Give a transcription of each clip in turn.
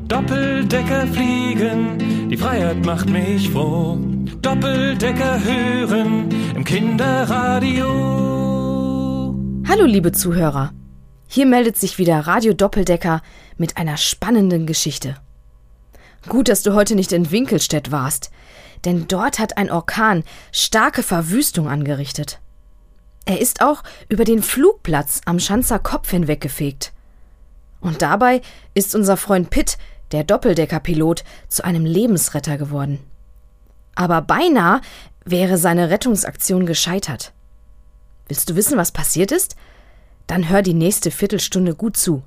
Doppeldecker fliegen, die Freiheit macht mich froh. Doppeldecker hören im Kinderradio. Hallo liebe Zuhörer, hier meldet sich wieder Radio Doppeldecker mit einer spannenden Geschichte. Gut, dass du heute nicht in Winkelstedt warst, denn dort hat ein Orkan starke Verwüstung angerichtet. Er ist auch über den Flugplatz am Schanzer Kopf hinweggefegt. Und dabei ist unser Freund Pitt, der Doppeldeckerpilot, zu einem Lebensretter geworden. Aber beinahe wäre seine Rettungsaktion gescheitert. Willst du wissen, was passiert ist? Dann hör die nächste Viertelstunde gut zu.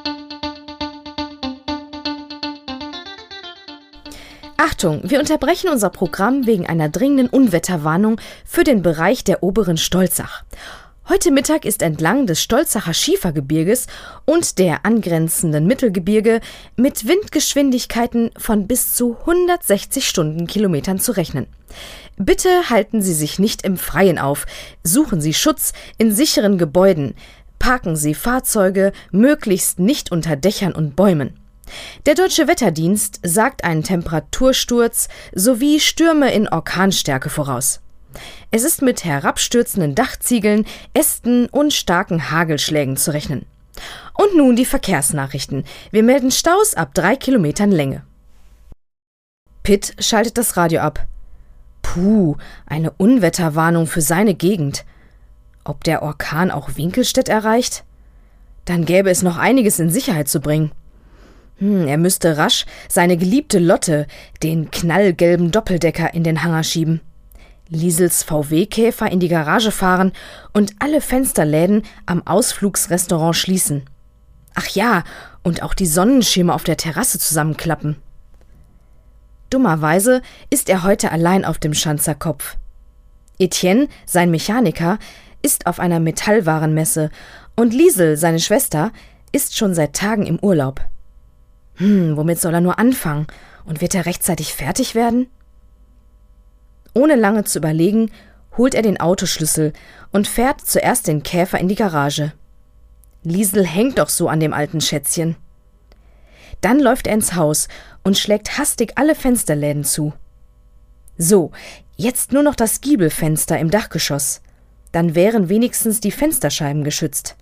Achtung, wir unterbrechen unser Programm wegen einer dringenden Unwetterwarnung für den Bereich der oberen Stolzach. Heute Mittag ist entlang des Stolzacher Schiefergebirges und der angrenzenden Mittelgebirge mit Windgeschwindigkeiten von bis zu 160 Stundenkilometern zu rechnen. Bitte halten Sie sich nicht im Freien auf, suchen Sie Schutz in sicheren Gebäuden, parken Sie Fahrzeuge möglichst nicht unter Dächern und Bäumen. Der Deutsche Wetterdienst sagt einen Temperatursturz sowie Stürme in Orkanstärke voraus. Es ist mit herabstürzenden Dachziegeln, Ästen und starken Hagelschlägen zu rechnen. Und nun die Verkehrsnachrichten. Wir melden Staus ab 3 Kilometern Länge. Pitt schaltet das Radio ab. Puh, eine Unwetterwarnung für seine Gegend. Ob der Orkan auch Winkelstedt erreicht? Dann gäbe es noch einiges in Sicherheit zu bringen. Er müsste rasch seine geliebte Lotte, den knallgelben Doppeldecker, in den Hangar schieben. Liesels VW-Käfer in die Garage fahren und alle Fensterläden am Ausflugsrestaurant schließen. Ach ja, und auch die Sonnenschirme auf der Terrasse zusammenklappen. Dummerweise ist er heute allein auf dem Schanzer Kopf. Etienne, sein Mechaniker, ist auf einer Metallwarenmesse und Liesel, seine Schwester, ist schon seit Tagen im Urlaub. Womit soll er nur anfangen? Und wird er rechtzeitig fertig werden? Ohne lange zu überlegen, holt er den Autoschlüssel und fährt zuerst den Käfer in die Garage. Liesel hängt doch so an dem alten Schätzchen. Dann läuft er ins Haus und schlägt hastig alle Fensterläden zu. So, jetzt nur noch das Giebelfenster im Dachgeschoss. Dann wären wenigstens die Fensterscheiben geschützt.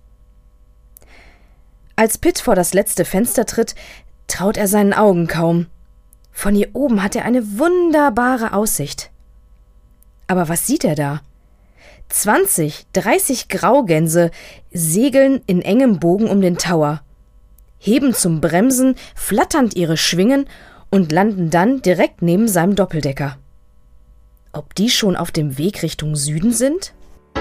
Als Pitt vor das letzte Fenster tritt, traut er seinen Augen kaum. Von hier oben hat er eine wunderbare Aussicht. Aber was sieht er da? 20, 30 Graugänse segeln in engem Bogen um den Tower, heben zum Bremsen flatternd ihre Schwingen und landen dann direkt neben seinem Doppeldecker. Ob die schon auf dem Weg Richtung Süden sind?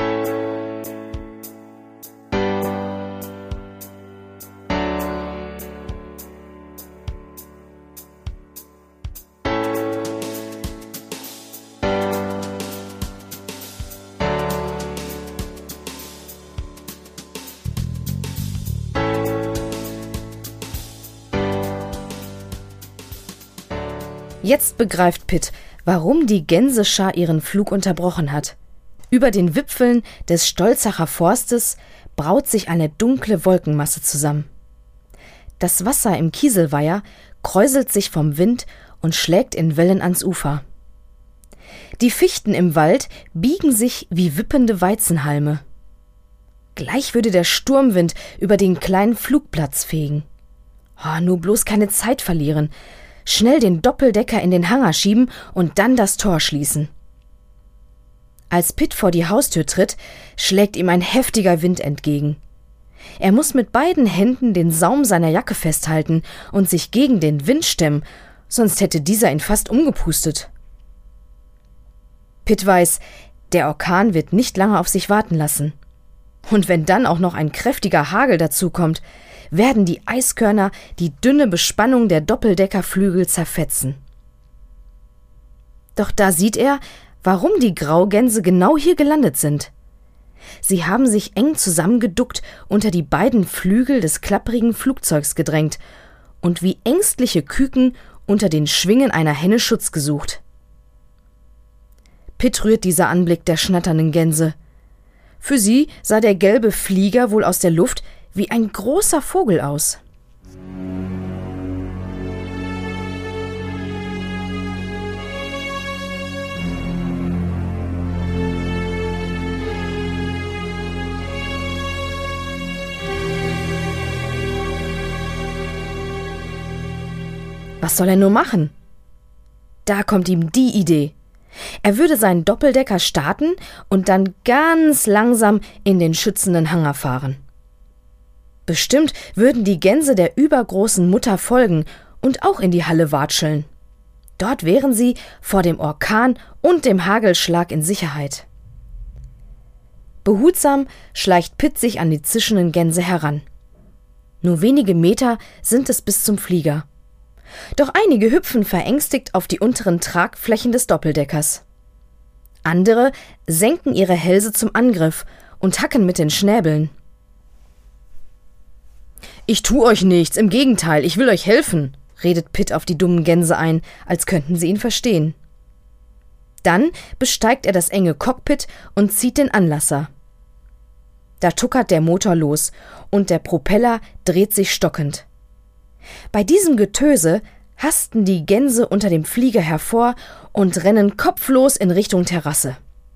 Jetzt begreift Pitt, warum die Gänseschar ihren Flug unterbrochen hat. Über den Wipfeln des Stolzacher Forstes braut sich eine dunkle Wolkenmasse zusammen. Das Wasser im Kieselweiher kräuselt sich vom Wind und schlägt in Wellen ans Ufer. Die Fichten im Wald biegen sich wie wippende Weizenhalme. Gleich würde der Sturmwind über den kleinen Flugplatz fegen. Nur bloß keine Zeit verlieren. Schnell den Doppeldecker in den Hangar schieben und dann das Tor schließen. Als Pitt vor die Haustür tritt, schlägt ihm ein heftiger Wind entgegen. Er muss mit beiden Händen den Saum seiner Jacke festhalten und sich gegen den Wind stemmen, sonst hätte dieser ihn fast umgepustet. Pitt weiß, der Orkan wird nicht lange auf sich warten lassen. Und wenn dann auch noch ein kräftiger Hagel dazukommt, werden die Eiskörner die dünne Bespannung der Doppeldeckerflügel zerfetzen. Doch da sieht er, warum die Graugänse genau hier gelandet sind. Sie haben sich eng zusammengeduckt unter die beiden Flügel des klapprigen Flugzeugs gedrängt und wie ängstliche Küken unter den Schwingen einer Henne Schutz gesucht. Pitt rührt dieser Anblick der schnatternden Gänse. Für sie sah der gelbe Flieger wohl aus der Luft wie ein großer Vogel aus. Was soll er nur machen? Da kommt ihm die Idee. Er würde seinen Doppeldecker starten und dann ganz langsam in den schützenden Hangar fahren. Bestimmt würden die Gänse der übergroßen Mutter folgen und auch in die Halle watscheln. Dort wären sie vor dem Orkan und dem Hagelschlag in Sicherheit. Behutsam schleicht Pitt sich an die zischenden Gänse heran. Nur wenige Meter sind es bis zum Flieger. Doch einige hüpfen verängstigt auf die unteren Tragflächen des Doppeldeckers. Andere senken ihre Hälse zum Angriff und hacken mit den Schnäbeln. »Ich tu euch nichts, im Gegenteil, ich will euch helfen«, redet Pitt auf die dummen Gänse ein, als könnten sie ihn verstehen. Dann besteigt er das enge Cockpit und zieht den Anlasser. Da tuckert der Motor los und der Propeller dreht sich stockend. Bei diesem Getöse hasten die Gänse unter dem Flieger hervor und rennen kopflos in Richtung Terrasse.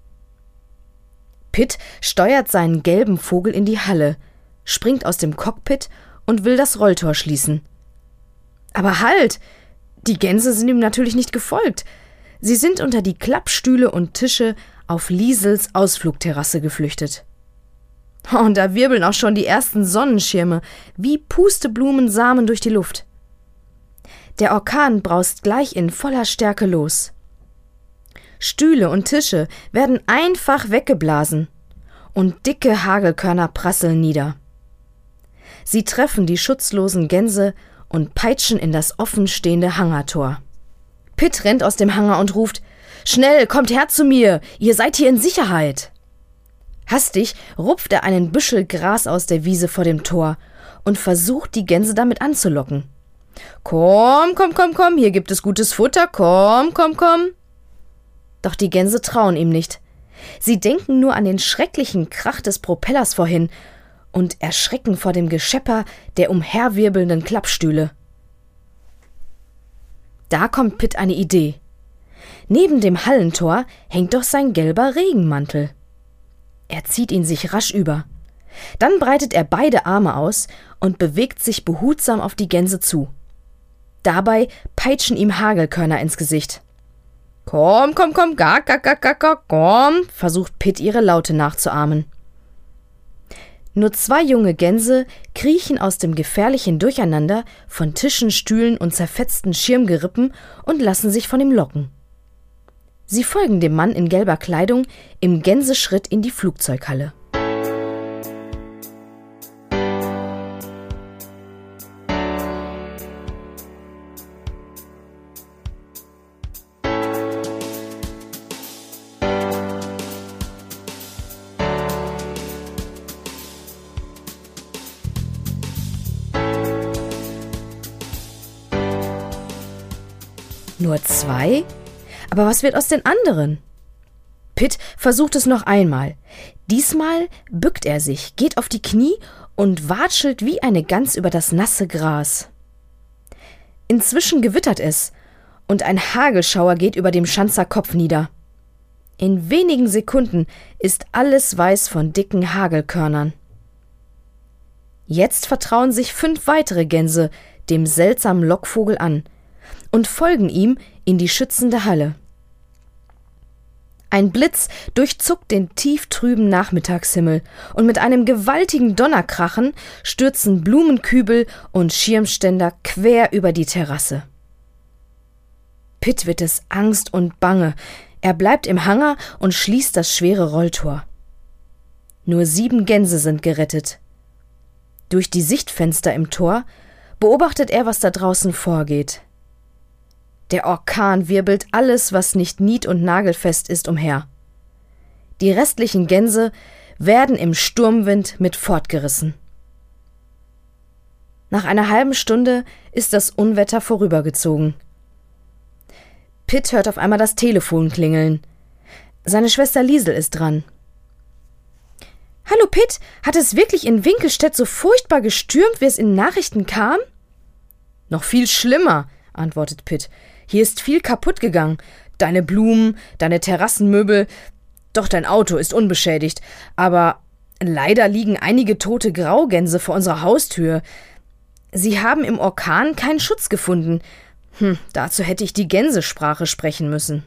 Pitt steuert seinen gelben Vogel in die Halle, springt aus dem Cockpit und will das Rolltor schließen. Aber halt! Die Gänse sind ihm natürlich nicht gefolgt. Sie sind unter die Klappstühle und Tische auf Liesels Ausflugterrasse geflüchtet. Und da wirbeln auch schon die ersten Sonnenschirme wie Pusteblumensamen durch die Luft. Der Orkan braust gleich in voller Stärke los. Stühle und Tische werden einfach weggeblasen und dicke Hagelkörner prasseln nieder. Sie treffen die schutzlosen Gänse und peitschen in das offenstehende Hangartor. Pitt rennt aus dem Hangar und ruft: »Schnell, kommt her zu mir, ihr seid hier in Sicherheit!« Hastig rupft er einen Büschel Gras aus der Wiese vor dem Tor und versucht, die Gänse damit anzulocken. »Komm, hier gibt es gutes Futter, komm!« Doch die Gänse trauen ihm nicht. Sie denken nur an den schrecklichen Krach des Propellers vorhin und erschrecken vor dem Geschepper der umherwirbelnden Klappstühle. Da kommt Pitt eine Idee. Neben dem Hallentor hängt doch sein gelber Regenmantel. Er zieht ihn sich rasch über. Dann breitet er beide Arme aus und bewegt sich behutsam auf die Gänse zu. Dabei peitschen ihm Hagelkörner ins Gesicht. »Komm, komm«, versucht Pitt ihre Laute nachzuahmen. Nur 2 junge Gänse kriechen aus dem gefährlichen Durcheinander von Tischen, Stühlen und zerfetzten Schirmgerippen und lassen sich von ihm locken. Sie folgen dem Mann in gelber Kleidung im Gänseschritt in die Flugzeughalle. Nur 2? Aber was wird aus den anderen? Pitt versucht es noch einmal. Diesmal bückt er sich, geht auf die Knie und watschelt wie eine Gans über das nasse Gras. Inzwischen gewittert es und ein Hagelschauer geht über dem Schanzer Kopf nieder. In wenigen Sekunden ist alles weiß von dicken Hagelkörnern. Jetzt vertrauen sich 5 weitere Gänse dem seltsamen Lockvogel an und folgen ihm in die schützende Halle. Ein Blitz durchzuckt den tieftrüben Nachmittagshimmel und mit einem gewaltigen Donnerkrachen stürzen Blumenkübel und Schirmständer quer über die Terrasse. Pitt wird es Angst und Bange. Er bleibt im Hangar und schließt das schwere Rolltor. Nur 7 Gänse sind gerettet. Durch die Sichtfenster im Tor beobachtet er, was da draußen vorgeht. Der Orkan wirbelt alles, was nicht nied- und nagelfest ist, umher. Die restlichen Gänse werden im Sturmwind mit fortgerissen. Nach einer halben Stunde ist das Unwetter vorübergezogen. Pitt hört auf einmal das Telefon klingeln. Seine Schwester Liesel ist dran. »Hallo Pitt, hat es wirklich in Winkelstedt so furchtbar gestürmt, wie es in Nachrichten kam?« »Noch viel schlimmer«, antwortet Pitt. »Hier ist viel kaputt gegangen. Deine Blumen, deine Terrassenmöbel. Doch dein Auto ist unbeschädigt. Aber leider liegen einige tote Graugänse vor unserer Haustür. Sie haben im Orkan keinen Schutz gefunden. Dazu hätte ich die Gänsesprache sprechen müssen.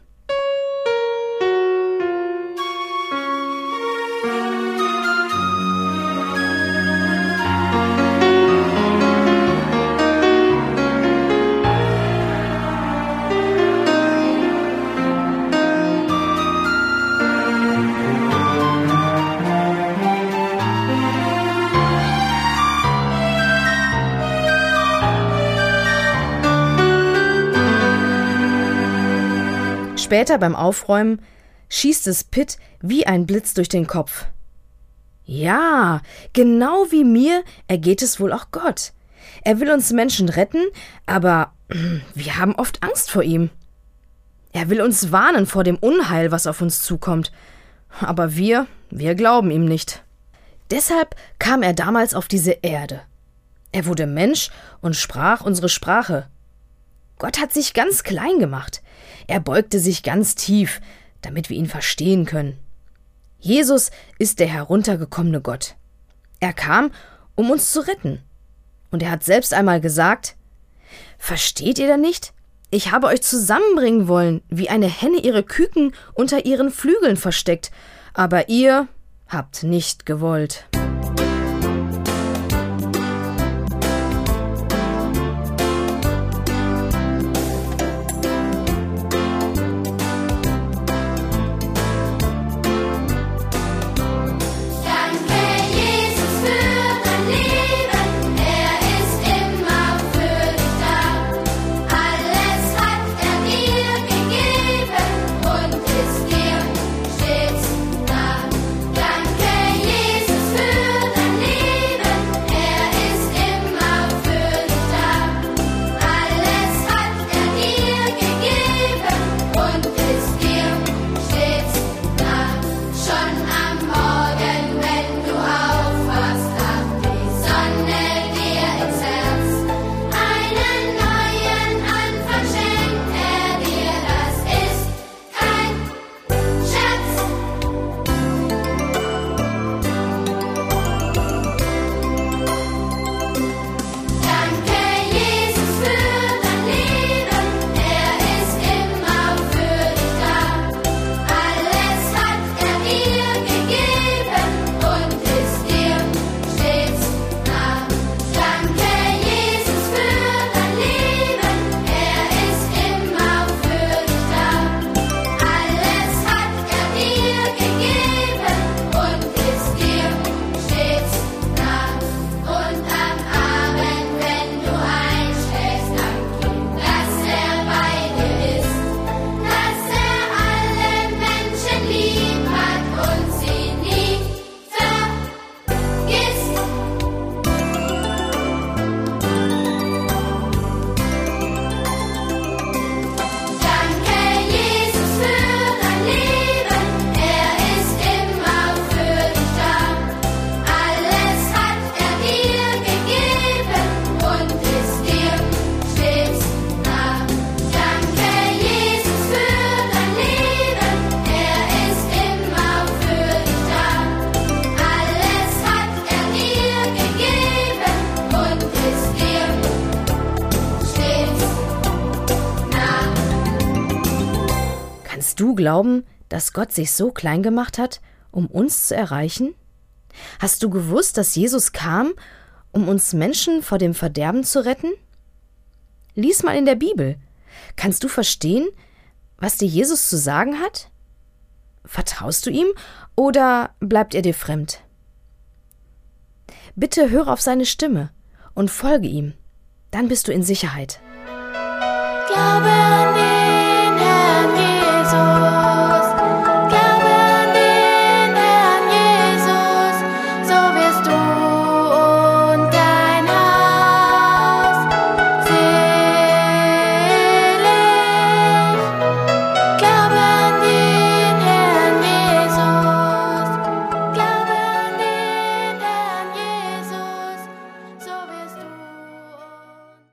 Später beim Aufräumen schießt es Pitt wie ein Blitz durch den Kopf. Ja, genau wie mir ergeht es wohl auch Gott. Er will uns Menschen retten, aber wir haben oft Angst vor ihm. Er will uns warnen vor dem Unheil, was auf uns zukommt. Aber wir glauben ihm nicht. Deshalb kam er damals auf diese Erde. Er wurde Mensch und sprach unsere Sprache. Gott hat sich ganz klein gemacht. Er beugte sich ganz tief, damit wir ihn verstehen können. Jesus ist der heruntergekommene Gott. Er kam, um uns zu retten. Und er hat selbst einmal gesagt: Versteht ihr denn nicht? Ich habe euch zusammenbringen wollen, wie eine Henne ihre Küken unter ihren Flügeln versteckt, aber ihr habt nicht gewollt. Kannst du glauben, dass Gott sich so klein gemacht hat, um uns zu erreichen? Hast du gewusst, dass Jesus kam, um uns Menschen vor dem Verderben zu retten? Lies mal in der Bibel. Kannst du verstehen, was dir Jesus zu sagen hat? Vertraust du ihm oder bleibt er dir fremd? Bitte höre auf seine Stimme und folge ihm. Dann bist du in Sicherheit. Glaube an